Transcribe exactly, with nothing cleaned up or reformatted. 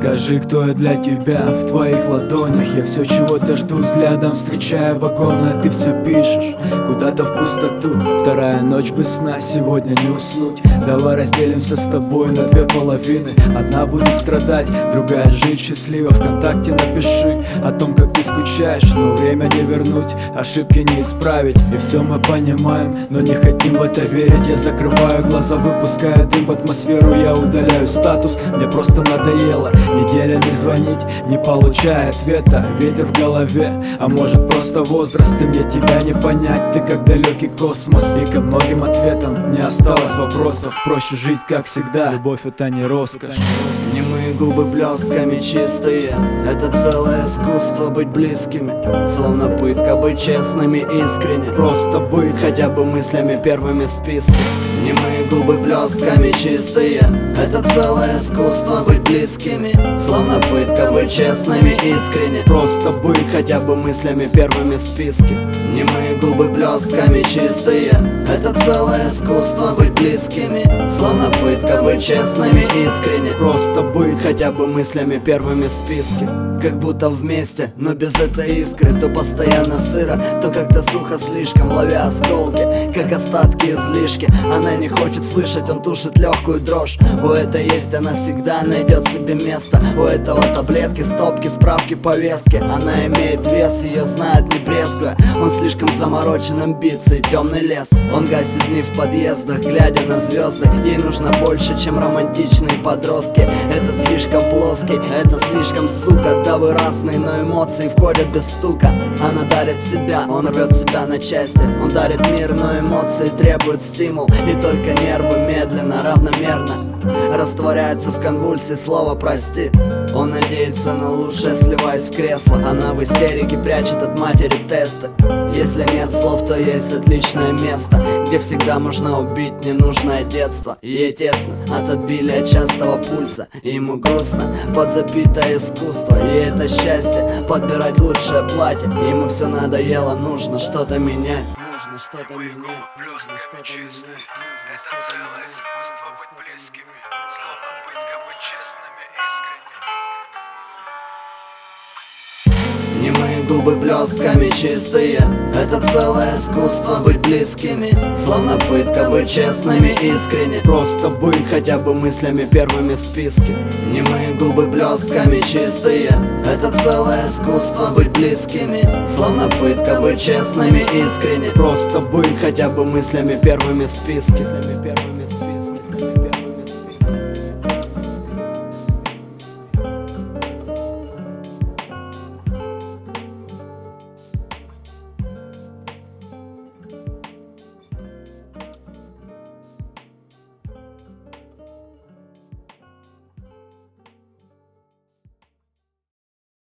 Скажи, кто я для тебя в твоих ладонях. Я все чего-то жду взглядом, встречая вагоны. А ты все пишешь куда-то в пустоту. Вторая ночь без сна, сегодня не уснуть. Давай разделимся с тобой на две половины. Одна будет страдать, другая жить счастливо. Вконтакте напиши о том, как ты скучаешь. Но время не вернуть, ошибки не исправить. И все мы понимаем, но не хотим в это верить. Я закрываю глаза, выпуская дым в атмосферу. Я удаляю статус, мне просто надоело неделями звонить, не получая ответа. Ветер в голове, а может просто возраст. И мне тебя не понять, ты как далекий космос. И ко многим ответам не осталось вопросов. Проще жить как всегда, любовь это не роскошь. Немые губы блестками чистые, это целое искусство быть близкими. Словно пытка быть честными, искренне. Просто быть, хотя бы мыслями первыми в списке. Немые губы блестками чистые, это целое искусство быть близкими. Словно пытка быть честными, искренне. Просто быть, хотя бы мыслями первыми в списке. Немые губы блестками чистые, это целое искусство быть близкими. Словно пытка быть честными, искренне. Просто быть, хотя бы мыслями первыми в списке. Как будто вместе, но без этой искры. То постоянно сыро, то как-то сухо слишком. Ловя осколки, как остатки излишки. Она не хочет слышать, он тушит легкую дрожь. У этой есть, она всегда найдет себе место. У этого таблетки, стопки, справки, повестки. Она имеет вес, ее знает не брезгуя. Он слишком заморочен амбицией, темный лес. Он гасит дни в подъездах, глядя на звезды. Ей нужно больше, чем романтичные подростки. Это слишком плоский, это слишком, сука, да вы разные, но эмоции входят без стука. Она дарит себя, он рвет себя на части. Он дарит мир, но эмоции требуют стимул. И только нервы медленно, равномерно растворяются в конвульсии слова «прости». Он надеется на лучшее, сливаясь в кресло. Она в истерике прячет от матери тесты. Если нет слов, то есть отличное место, где всегда можно убить ненужное детство. Ей тесно от отбилия частого пульса, и ему грустно под запитое искусство. Ей это счастье подбирать лучшее платье. Ему все надоело, нужно что-то менять. Нужно что-то менять, нужно что-то менять. Это целое искусство быть близкими, словно пытка быть честными, искренне. Немые губы блестками чистые, это целое искусство быть близкими. Словно пытка быть честными, искренне. просто быть, хотя бы мыслями первыми в списке. Немые губы блестками чистые, это целое искусство быть близкими. Словно пытка быть честными, искренне. просто быть, хотя бы мыслями первыми в списке. Первыми в списке.